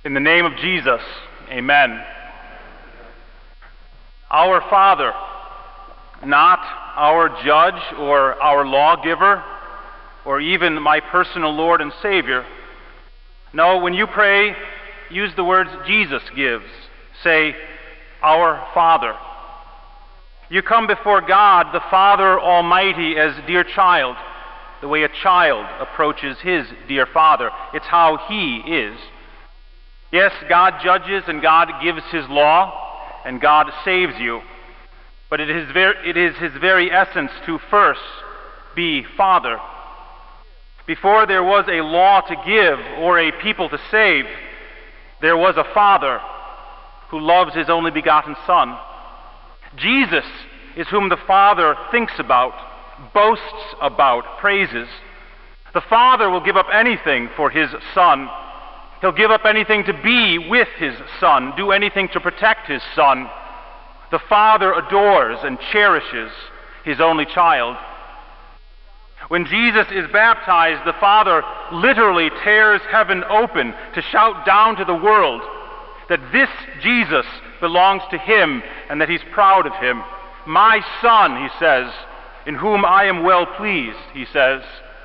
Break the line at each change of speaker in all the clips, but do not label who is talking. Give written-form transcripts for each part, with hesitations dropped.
In the name of Jesus, amen. Our Father, not our judge or our lawgiver, or even my personal Lord and Savior. No, when you pray, use the words Jesus gives. Say, Our Father. You come before God, the Father Almighty, as dear child, the way a child approaches his dear father. It's how he is. Yes, God judges and God gives his law, and God saves you. But it is his very essence to first be Father. Before there was a law to give or a people to save, there was a Father who loves his only begotten Son. Jesus is whom the Father thinks about, boasts about, praises. The Father will give up anything for his Son. He'll give up anything to be with his Son, do anything to protect his Son. The Father adores and cherishes his only child. When Jesus is baptized, the Father literally tears heaven open to shout down to the world that this Jesus belongs to him and that he's proud of him. My Son, he says, in whom I am well pleased, he says.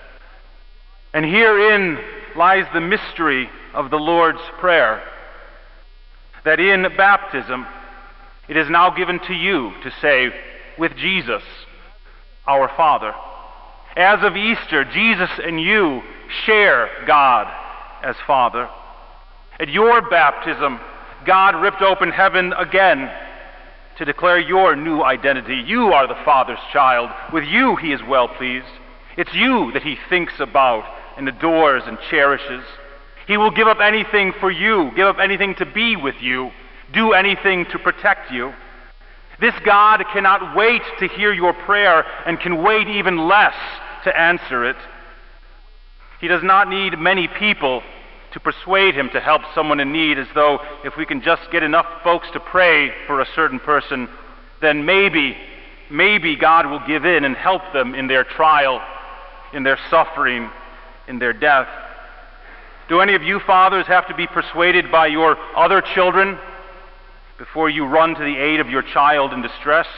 And herein lies the mystery of the Lord's Prayer, that in baptism it is now given to you to say with Jesus, Our Father. As of Easter, Jesus and you share God as Father. At your baptism, God ripped open heaven again to declare your new identity. You are the Father's child. With you he is well pleased. It's you that he thinks about and adores and cherishes. He will give up anything for you, give up anything to be with you, do anything to protect you. This God cannot wait to hear your prayer and can wait even less to answer it. He does not need many people to persuade him to help someone in need, as though if we can just get enough folks to pray for a certain person, then maybe God will give in and help them in their trial, in their suffering, in their death. Do any of you fathers have to be persuaded by your other children before you run to the aid of your child in distress?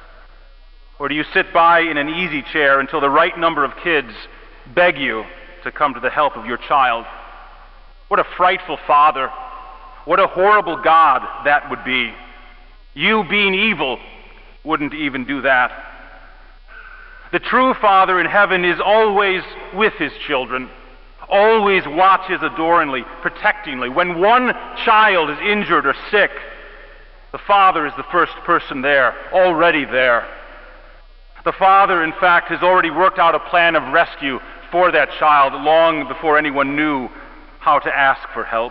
Or do you sit by in an easy chair until the right number of kids beg you to come to the help of your child? What a frightful father. What a horrible God that would be. You, being evil, wouldn't even do that. The true Father in heaven is always with his children, always watches adoringly, protectingly. When one child is injured or sick, the Father is the first person there, already there. The Father, in fact, has already worked out a plan of rescue for that child long before anyone knew how to ask for help.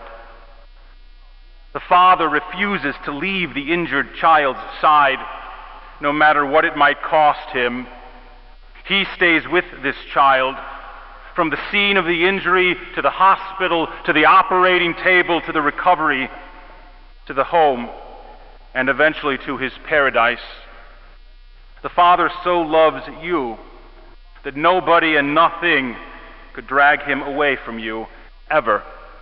The Father refuses to leave the injured child's side, no matter what it might cost him. He stays with this child from the scene of the injury to the hospital, to the operating table, to the recovery, to the home, and eventually to his paradise. The Father so loves you that nobody and nothing could drag him away from you, ever.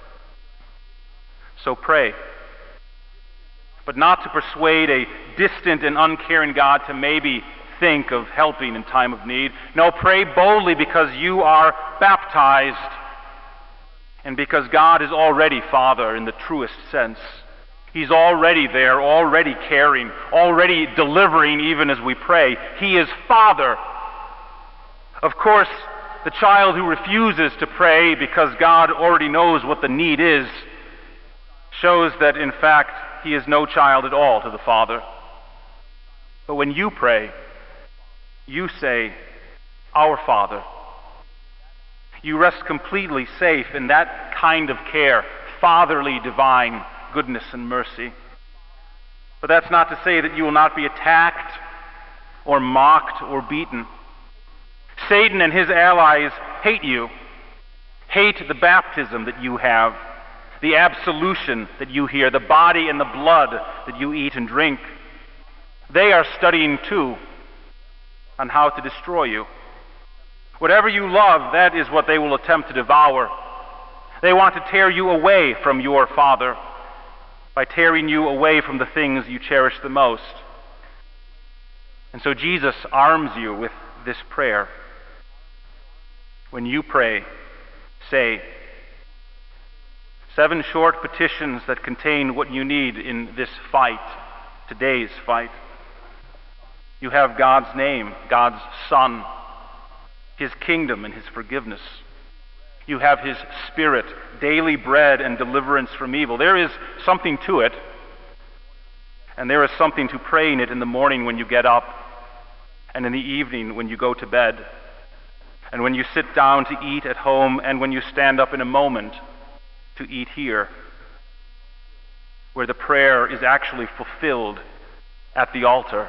So pray. But not to persuade a distant and uncaring God to maybe think of helping in time of need. No, pray boldly because you are baptized and because God is already Father in the truest sense. He's already there, already caring, already delivering even as we pray. He is Father. Of course, the child who refuses to pray because God already knows what the need is shows that, in fact, he is no child at all to the Father. But when you pray, you say, Our Father. You rest completely safe in that kind of care, fatherly, divine goodness and mercy. But that's not to say that you will not be attacked or mocked or beaten. Satan and his allies hate you, hate the baptism that you have, the absolution that you hear, the body and the blood that you eat and drink. They are studying too on how to destroy you. Whatever you love, that is what they will attempt to devour. They want to tear you away from your Father by tearing you away from the things you cherish the most. And so Jesus arms you with this prayer. When you pray, say 7 short petitions that contain what you need in this fight, today's fight. You have God's name, God's Son, His kingdom and His forgiveness. You have His Spirit, daily bread and deliverance from evil. There is something to it, and there is something to praying it in the morning when you get up, and in the evening when you go to bed, and when you sit down to eat at home, and when you stand up in a moment to eat here, where the prayer is actually fulfilled at the altar.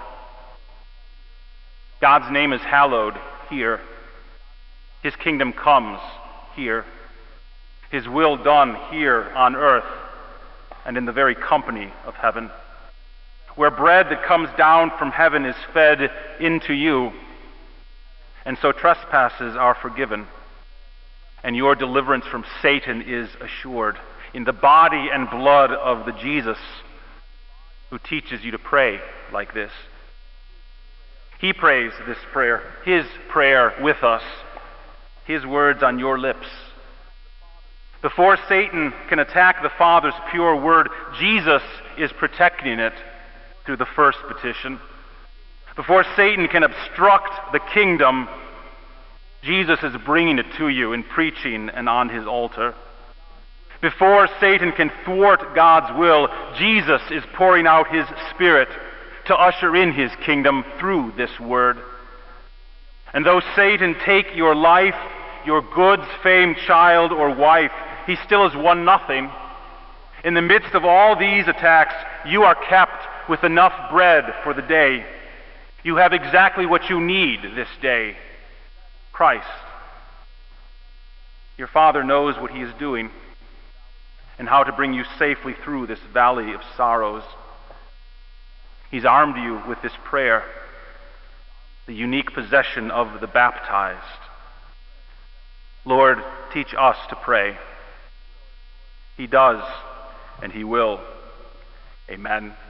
God's name is hallowed here. His kingdom comes here. His will done here on earth and in the very company of heaven. Where bread that comes down from heaven is fed into you, and so trespasses are forgiven, and your deliverance from Satan is assured in the body and blood of the Jesus who teaches you to pray like this. He prays this prayer, His prayer with us, His words on your lips. Before Satan can attack the Father's pure word, Jesus is protecting it through the first petition. Before Satan can obstruct the kingdom, Jesus is bringing it to you in preaching and on His altar. Before Satan can thwart God's will, Jesus is pouring out His Spirit to usher in His kingdom through this word. And though Satan take your life, your goods, fame, child, or wife, he still has won nothing. In the midst of all these attacks, you are kept with enough bread for the day. You have exactly what you need this day: Christ. Your Father knows what He is doing and how to bring you safely through this valley of sorrows. He's armed you with this prayer, the unique possession of the baptized. Lord, teach us to pray. He does, and He will. Amen.